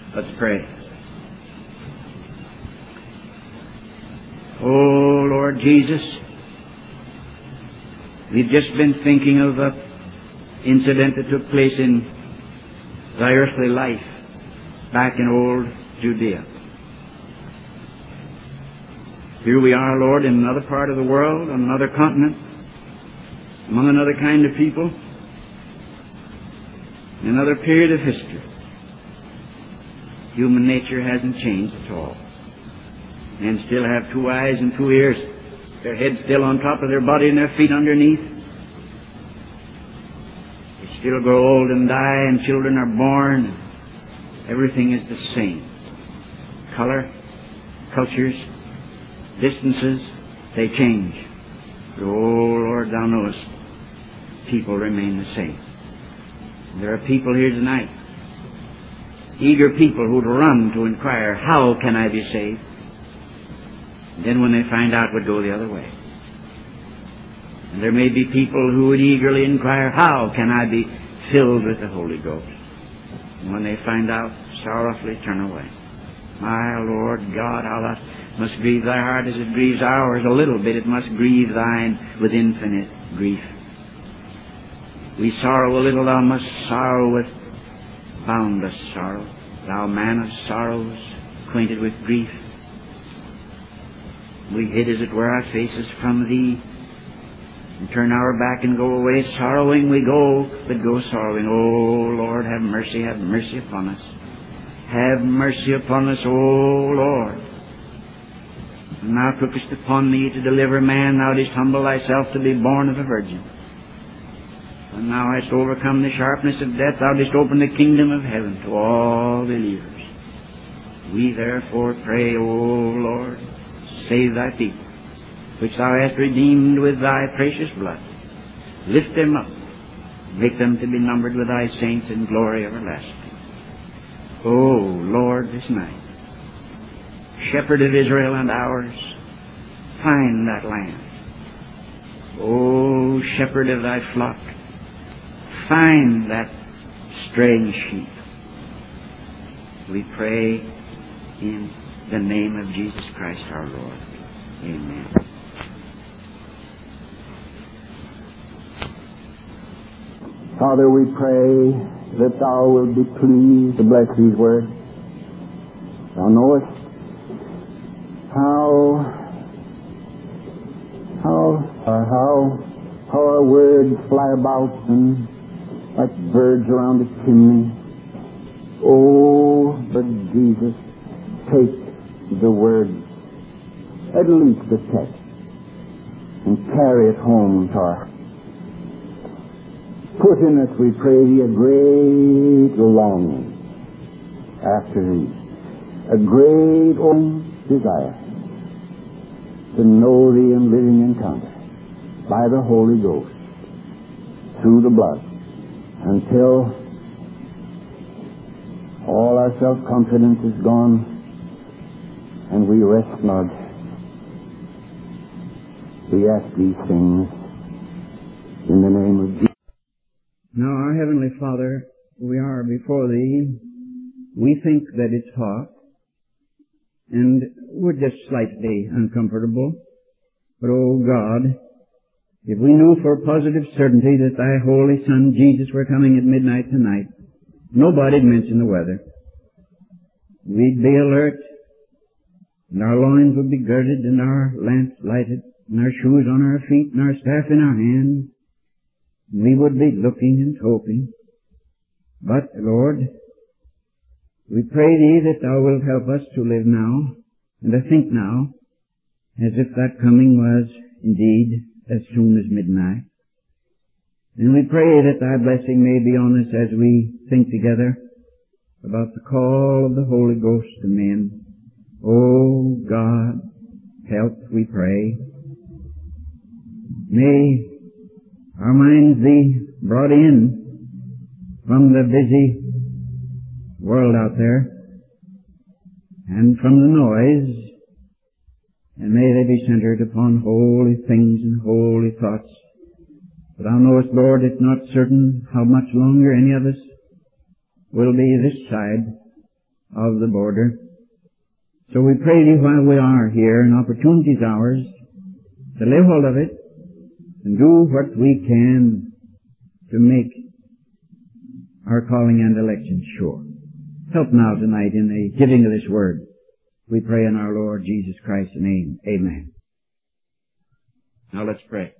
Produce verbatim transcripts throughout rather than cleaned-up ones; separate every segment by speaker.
Speaker 1: Let's pray. Oh, Lord Jesus, we've just been thinking of an incident that took place in thy earthly life back in old Judea. Here we are, Lord, in another part of the world, on another continent, among another kind of people, in another period of history. Human nature hasn't changed at all. Men still have two eyes and two ears, their heads still on top of their body and their feet underneath. They still grow old and die, and children are born. Everything is the same. Color, cultures, distances, they change. But, oh, Lord, thou knowest, people remain the same. And there are people here tonight, eager people who'd run to inquire, how can I be saved? And then when they find out, would go the other way. And there may be people who would eagerly inquire, how can I be filled with the Holy Ghost? And when they find out, sorrowfully turn away. My Lord God, how that must grieve thy heart as it grieves ours a little bit. It must grieve thine with infinite grief. We sorrow a little, thou must sorrow with boundless sorrow. Thou man of sorrows, acquainted with grief. We hid, as it were, our faces from thee, and turn our back and go away. Sorrowing we go, but go sorrowing. Oh, Lord, have mercy, have mercy upon us. Have mercy upon us, O Lord. And thou tookest upon thee to deliver man. Thou didst humble thyself to be born of a virgin. And thou hast overcome the sharpness of death. Thou didst open the kingdom of heaven to all believers. We therefore pray, O Lord, save thy people, which thou hast redeemed with thy precious blood. Lift them up. Make them to be numbered with thy saints in glory everlasting. Oh, Lord, this night, Shepherd of Israel and ours, find that land. Oh, Shepherd of thy flock, find that straying sheep. We pray in the name of Jesus Christ our Lord. Amen.
Speaker 2: Father, we pray that thou wilt be pleased to bless these words. Thou knowest how, how, uh, how, how our words fly about and like birds around a chimney. Oh, but Jesus, take the word, at least the text, and carry it home to our. Put in us, we pray thee, a great longing after thee, a great own desire to know thee in living encounter by the Holy Ghost through the blood, until all our self-confidence is gone and we rest not. We ask these things in the name of Jesus.
Speaker 1: Now, our Heavenly Father, we are before Thee. We think that it's hot, and we're just slightly uncomfortable. But, oh God, if we knew for positive certainty that Thy Holy Son Jesus were coming at midnight tonight, nobody'd mention the weather. We'd be alert, and our loins would be girded, and our lamps lighted, and our shoes on our feet, and our staff in our hand. We would be looking and hoping. But, Lord, we pray Thee that Thou wilt help us to live now, and to think now, as if that coming was indeed as soon as midnight. And we pray that Thy blessing may be on us as we think together about the call of the Holy Ghost to men. Oh, God, help, we pray. May our minds be brought in from the busy world out there and from the noise, and may they be centered upon holy things and holy thoughts. But Thou knowest, Lord, it's not certain how much longer any of us will be this side of the border. So we pray Thee while we are here, and opportunity is ours, to lay hold of it and do what we can to make our calling and election sure. Help now tonight in the giving of this word. We pray in our Lord Jesus Christ's name. Amen. Now let's pray.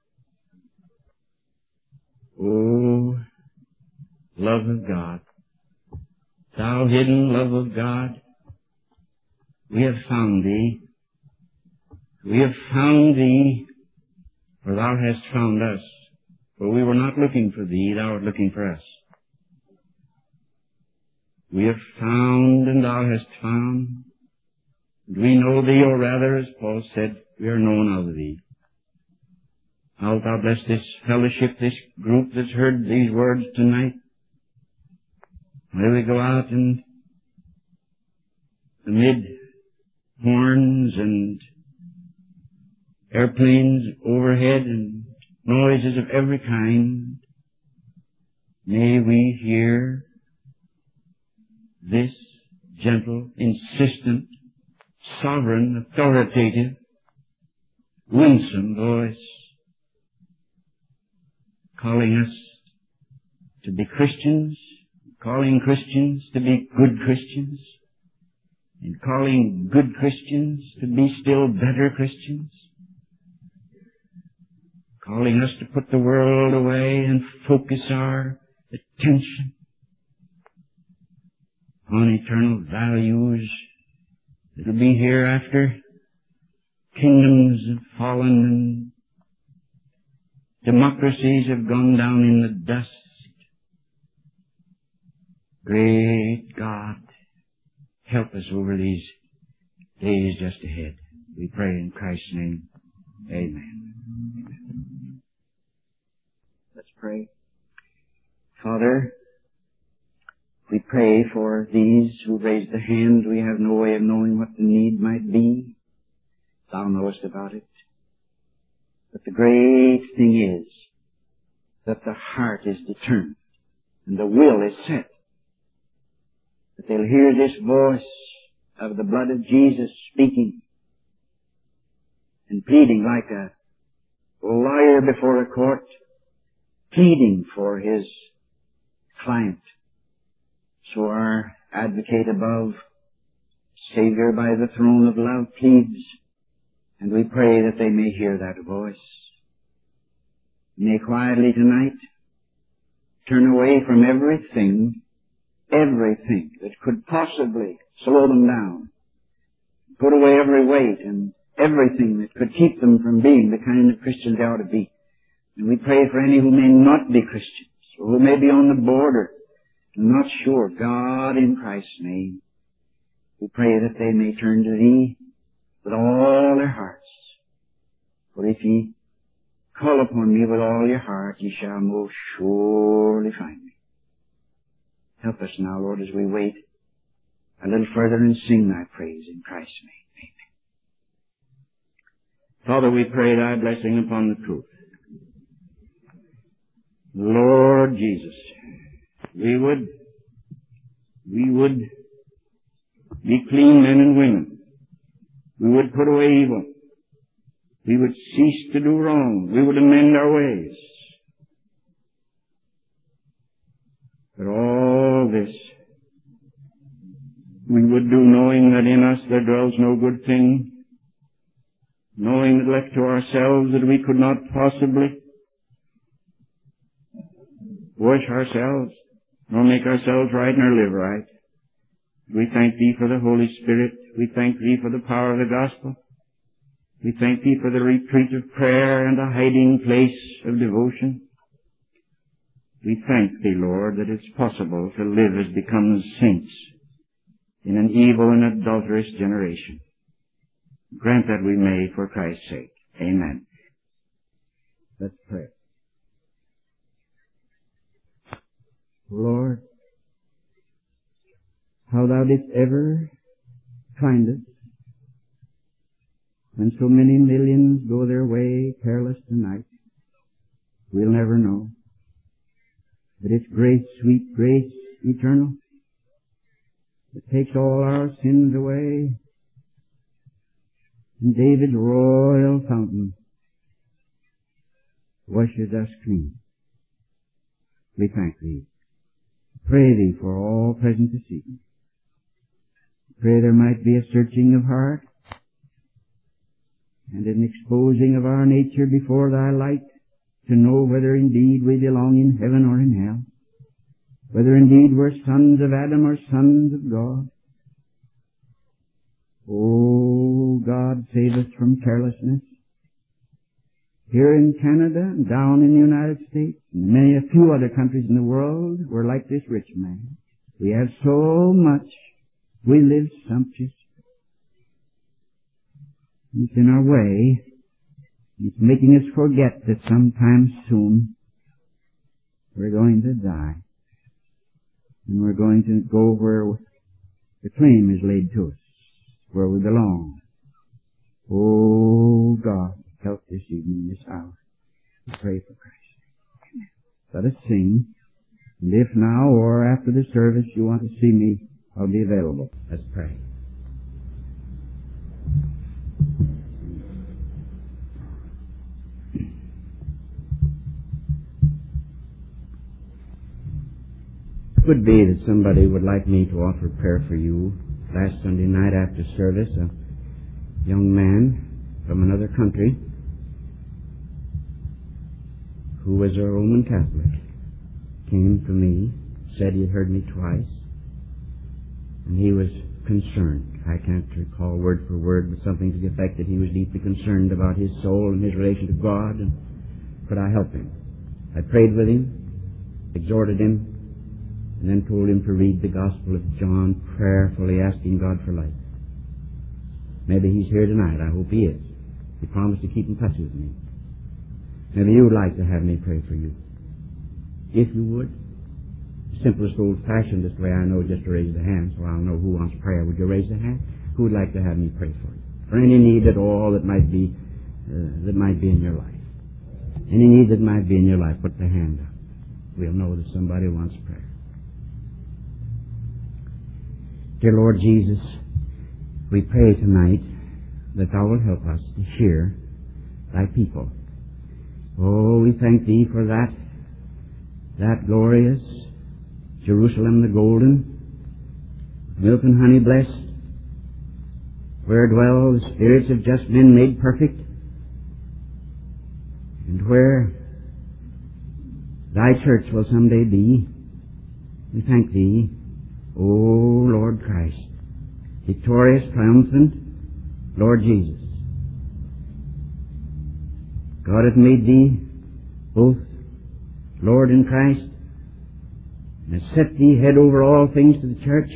Speaker 1: Oh, love of God, Thou hidden love of God, we have found Thee. We have found Thee, for Thou hast found us. For we were not looking for Thee, Thou art looking for us. We have found and Thou hast found. We know Thee, or rather, as Paul said, we are known of Thee. Now Thou bless this fellowship, this group that's heard these words tonight. May we go out and amid horns and airplanes overhead and noises of every kind, may we hear this gentle, insistent, sovereign, authoritative, winsome voice calling us to be Christians, calling Christians to be good Christians, and calling good Christians to be still better Christians, calling us to put the world away and focus our attention on eternal values that will be hereafter. Kingdoms have fallen and democracies have gone down in the dust. Great God, help us over these days just ahead. We pray in Christ's name. Amen. Let's pray. Father, we pray for these who raised the hand. We have no way of knowing what the need might be. Thou knowest about it. But the great thing is that the heart is determined and the will is set. That they'll hear this voice of the blood of Jesus speaking and pleading like a lawyer before a court, pleading for his client. So our advocate above, Savior by the throne of love, pleads, and we pray that they may hear that voice. May quietly tonight turn away from everything, everything that could possibly slow them down. Put away every weight and everything that could keep them from being the kind of Christians they ought to be. And we pray for any who may not be Christians, or who may be on the border, and not sure. God, in Christ's name, we pray that they may turn to Thee with all their hearts. For if ye call upon me with all your heart, ye shall most surely find me. Help us now, Lord, as we wait a little further and sing Thy praise in Christ's name. Amen. Father, we pray Thy blessing upon the truth. Lord Jesus, we would, we would be clean men and women. We would put away evil. We would cease to do wrong. We would amend our ways. But all this we would do knowing that in us there dwells no good thing, knowing that left to ourselves that we could not possibly wash ourselves, nor make ourselves right, nor live right. We thank Thee for the Holy Spirit. We thank Thee for the power of the gospel. We thank Thee for the retreat of prayer and the hiding place of devotion. We thank Thee, Lord, that it's possible to live as becomes saints in an evil and adulterous generation. Grant that we may for Christ's sake. Amen. Let's pray. Lord, how Thou didst ever find us when so many millions go their way careless tonight, we'll never know. But it's grace, sweet grace, eternal. that takes all our sins away, and David's royal fountain washes us clean. We thank Thee. Pray Thee for all present this evening. Pray there might be a searching of heart and an exposing of our nature before Thy light to know whether indeed we belong in heaven or in hell, whether indeed we're sons of Adam or sons of God. Oh, God, save us from carelessness. Here in Canada and down in the United States and many a few other countries in the world, we're like this rich man. We have so much. We live sumptuous. It's in our way. It's making us forget that sometime soon we're going to die. And we're going to go where the claim is laid to us, where we belong. Oh, God, help this evening, this hour. We pray for Christ. Let us sing. And if now or after the service you want to see me, I'll be available. Let's pray. It could be that somebody would like me to offer prayer for you. Last Sunday night after service, a young man from another country who was a Roman Catholic came to me, said he had heard me twice, and he was concerned. I can't recall word for word, but something to the effect that he was deeply concerned about his soul and his relation to God, and could I help him? I prayed with him, exhorted him, and then told him to read the Gospel of John, prayerfully asking God for life. Maybe he's here tonight. I hope he is. He promised to keep in touch with me. Maybe you would like to have me pray for you. If you would, the simplest old-fashionedest way I know is just to raise the hand, so I'll know who wants prayer. Would you raise the hand? Who would like to have me pray for you? For any need at all that might be uh, that might be in your life. Any need that might be in your life, put the hand up. We'll know that somebody wants prayer. Dear Lord Jesus, we pray tonight that Thou will help us to hear Thy people. Oh, we thank Thee for that, that glorious Jerusalem the golden, milk and honey blessed, where dwell the spirits of just men made perfect, and where Thy church will someday be. We thank Thee, O Lord Christ, victorious, triumphant, Lord Jesus. God hath made Thee both Lord in Christ, and has set Thee head over all things to the church,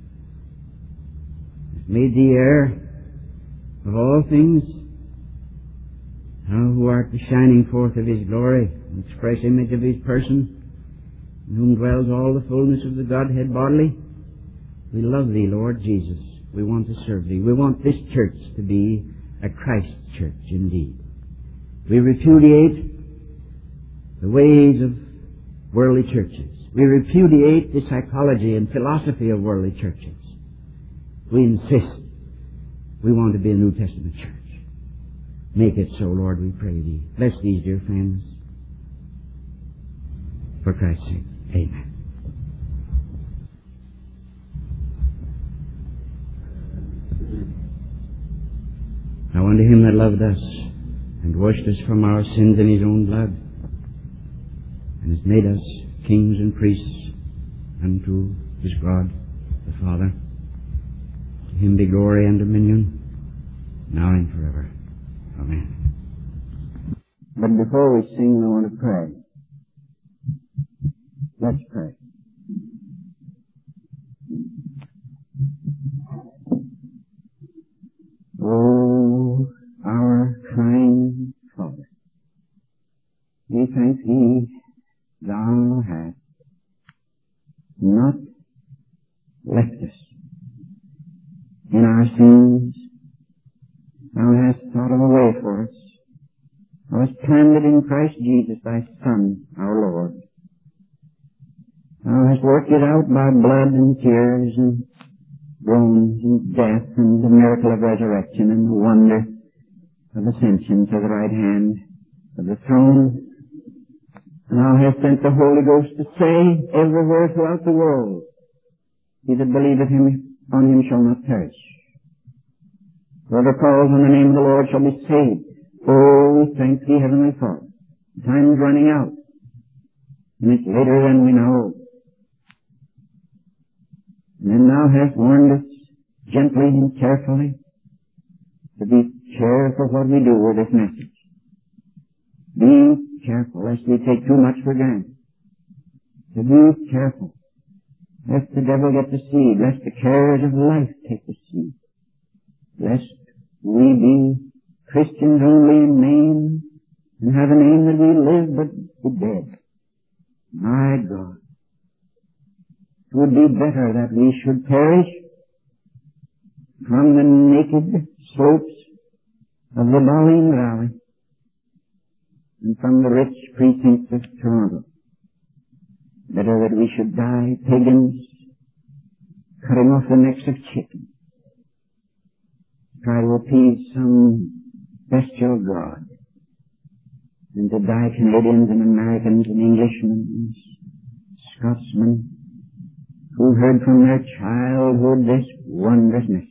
Speaker 1: has made Thee heir of all things, Thou who art the shining forth of His glory, and express image of His person, in whom dwells all the fullness of the Godhead bodily. We love Thee, Lord Jesus. We want to serve Thee. We want this church to be a Christ church indeed. We repudiate the ways of worldly churches. We repudiate the psychology and philosophy of worldly churches. We insist we want to be a New Testament church. Make it so, Lord, we pray Thee. Bless these dear friends. For Christ's sake, amen. Now unto Him that loved us and washed us from our sins in His own blood, and has made us kings and priests unto His God the Father, to Him be glory and dominion, now and forever. Amen.
Speaker 2: But before we sing, I want to pray. Let's pray. Oh, our kind Father, we thank Thee, Thou hast not left us in our sins. Thou hast thought of a way for us. Thou hast planned it in Christ Jesus, Thy Son, our Lord. Thou hast worked it out by blood and tears and
Speaker 1: groans and death and the miracle of resurrection and the wonder of ascension to the right hand of the throne. And thou hast sent the Holy Ghost to say everywhere throughout the world, he that believeth him on him shall not perish. Whoever calls on the name of the Lord shall be saved. Oh, we thank thee, Heavenly Father. Time is running out, and it's later than we know. And then thou hast warned us gently and carefully to be careful what we do with this message. Be careful lest we take too much for granted. To be careful lest the devil get the seed, lest the cares of life take the seed, lest we be Christians only in name and have a name that we live but be dead. My God. It would be better that we should perish from the naked slopes of the Ballin Valley and from the rich precincts of Toronto. Better that we should die pagans, cutting off the necks of chickens, try to appease some bestial god, than to die Canadians and Americans and Englishmen and Scotsmen who heard from their childhood this wondrous message.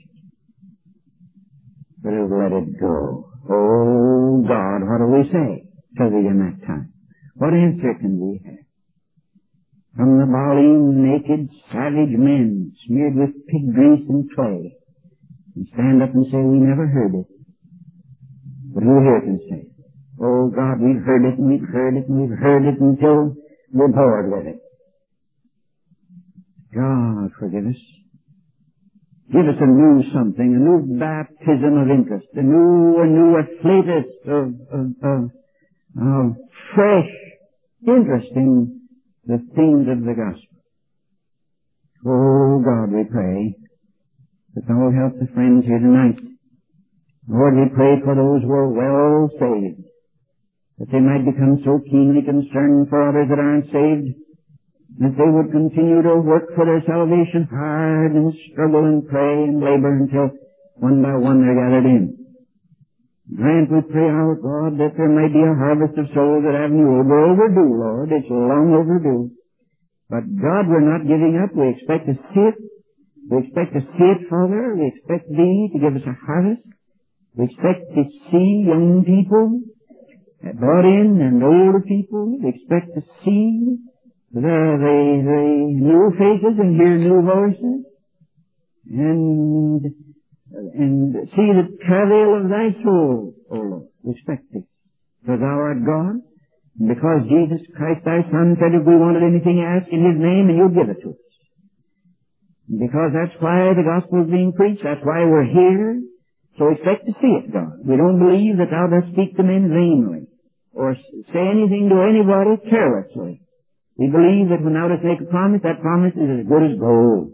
Speaker 1: But let it go. Oh God, what do we say to thee in that time? What answer can we have? From the Baalim, naked, savage men, smeared with pig grease and clay, and stand up and say, we never heard it. But who here can say it? Oh God, we've heard it and we've heard it and we've heard it until we're bored with it. God, forgive us. Give us a new something, a new baptism of interest, a new, a new afflatus of, of, of, of fresh interest in the things of the gospel. Oh God, we pray that thou will help the friends here tonight. Lord, we pray for those who are well saved, that they might become so keenly concerned for others that aren't saved, that they would continue to work for their salvation hard and struggle and pray and labor until one by one they're gathered in. Grant, we pray, our God, that there may be a harvest of souls at Avenue O. We're overdue, Lord. It's long overdue. But God, we're not giving up. We expect to see it. We expect to see it, Father. We expect Thee to give us a harvest. We expect to see young people brought in and older people. We expect to see the, the, the new faces and hear new voices. And and see the travail of thy soul, O Lord. We expect it. For thou art God, and because Jesus Christ thy Son said if we wanted anything, ask in his name and you'll give it to us. And because that's why the gospel is being preached, that's why we're here. So we expect to see it, God. We don't believe that thou dost speak to men vainly, or say anything to anybody carelessly. We believe that when thou dost make a promise, that promise is as good as gold.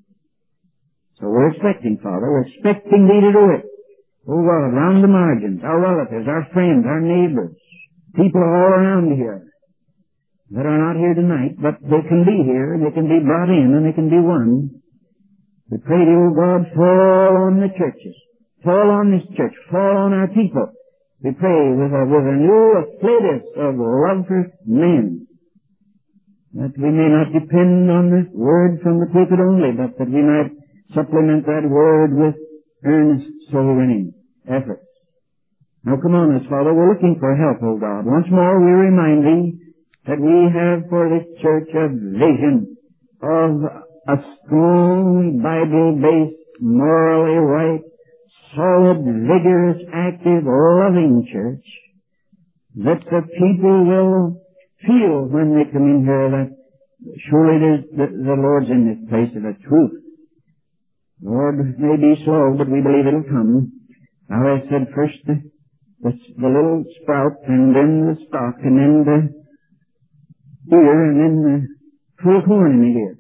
Speaker 1: So we're expecting, Father, we're expecting Thee to do it. Oh God, around the margins, our relatives, our friends, our neighbors, people all around here that are not here tonight, but they can be here, they can be brought in, and they can be won. We pray Thee, oh God, fall on the churches, fall on this church, fall on our people. We pray with a, with a new afflatus of love for men, that we may not depend on the word from the pulpit only, but that we might supplement that word with earnest soul-winning efforts. Now come on us, Father. We're looking for help, O God. Once more we remind Thee that we have for this church a vision of a strong, Bible-based, morally right, solid, vigorous, active, loving church, that the people will feel when they come in here that surely there's the, the Lord's in this place of the truth. Lord, it may be slow, but we believe it'll come. Now I said first the, the, the little sprout, and then the stalk, and then the ear, and then the full corn in the ear.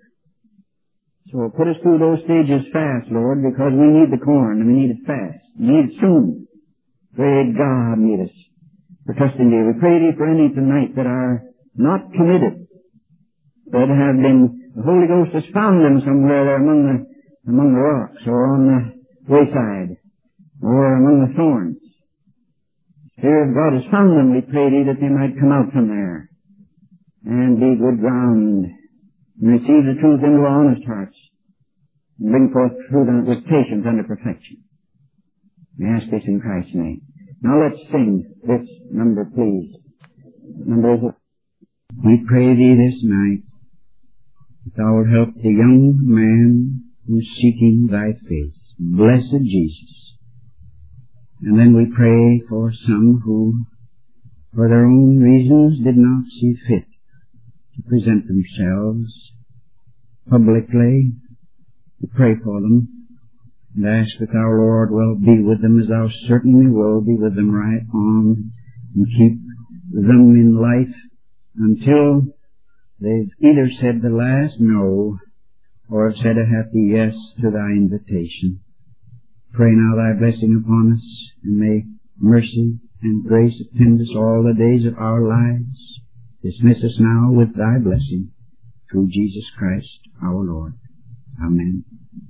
Speaker 1: So put us through those stages fast, Lord, because we need the corn, and we need it fast. We need it soon. Pray God meet us for trusting Thee. We pray Thee for any tonight that are not committed, that have been, the Holy Ghost has found them somewhere there among the among the rocks or on the wayside or among the thorns. The Spirit of God has found them, we pray thee, that they might come out from there and be good ground and receive the truth into honest hearts and bring forth truth with patience unto perfection. We ask this in Christ's name. Now let's sing this number, please. Number is, we pray thee this night that thou wilt help the young man who's seeking thy face. Blessed Jesus. And then we pray for some who, for their own reasons, did not see fit to present themselves publicly. We pray for them and ask that our Lord will be with them, as thou certainly will be with them right on, and keep them in life until they've either said the last no or have said a happy yes to thy invitation. Pray now thy blessing upon us, and may mercy and grace attend us all the days of our lives. Dismiss us now with thy blessing, through Jesus Christ our Lord. Amen.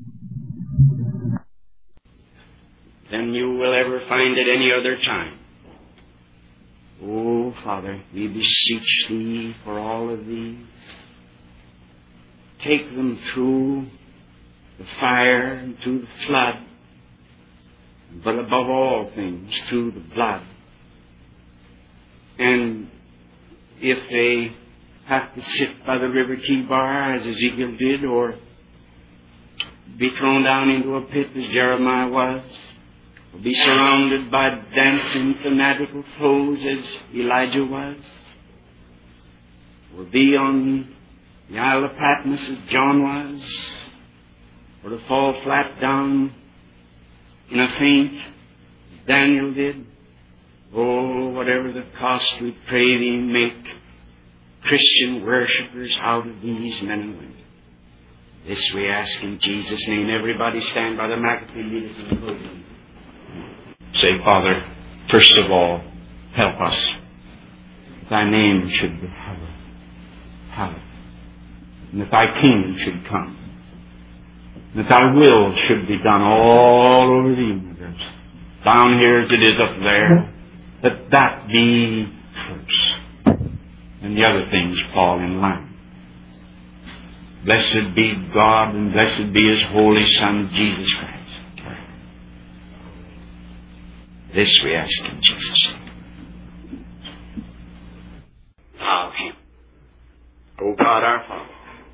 Speaker 3: Than you will ever find at any other time. Oh, Father, we beseech thee for all of these. Take them through the fire and through the flood, but above all things, through the blood. And if they have to sit by the river Chebar, as Ezekiel did, or be thrown down into a pit, as Jeremiah was, or be surrounded by dancing fanatical foes, as Elijah was, or be on the Isle of Patmos, as John was, or to fall flat down in a faint, as Daniel did. Oh, whatever the cost, we pray thee, make Christian worshippers out of these men and women. This we ask in Jesus' name. Everybody stand by the McAfee lead us in the podium. Say, Father, first of all, help us. Thy name should be hallowed. Hallowed. And that thy kingdom should come. That thy will should be done all over the universe. Down here as it is up there. That that be first. And the other things fall in line. Blessed be God, and blessed be His Holy Son, Jesus Christ. This we ask in Jesus' name. Of Him. O God our Father,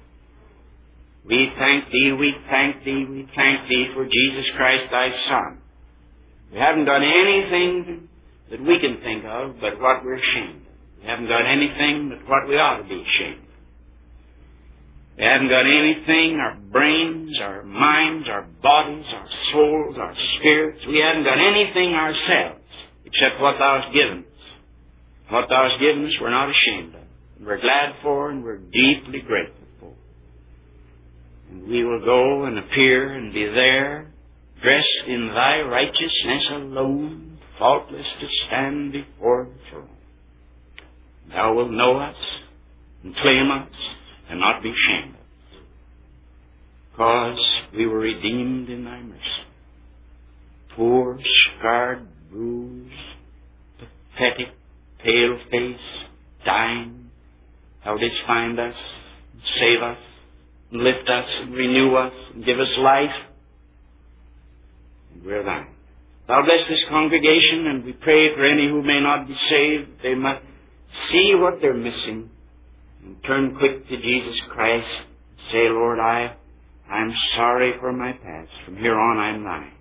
Speaker 3: we thank Thee, we thank Thee, we thank Thee for Jesus Christ Thy Son. We haven't done anything that we can think of but what we're ashamed of. We haven't done anything but what we ought to be ashamed of. We haven't got anything, our brains, our minds, our bodies, our souls, our spirits. We haven't got anything ourselves except what Thou hast given us. What Thou hast given us, we're not ashamed of. And we're glad for, and we're deeply grateful for. And we will go and appear and be there, dressed in Thy righteousness alone, faultless to stand before the throne. Thou wilt know us and claim us, and not be ashamed of us, because we were redeemed in Thy mercy. Poor, scarred, bruised, pathetic, pale-faced, dying, Thou didst find us, and save us, and lift us, and renew us, and give us life, and we're Thine. Thou bless this congregation, and we pray for any who may not be saved, they might see what they're missing, and turn quick to Jesus Christ. Say, Lord, I, I'm sorry for my past. From here on, I'm Thine.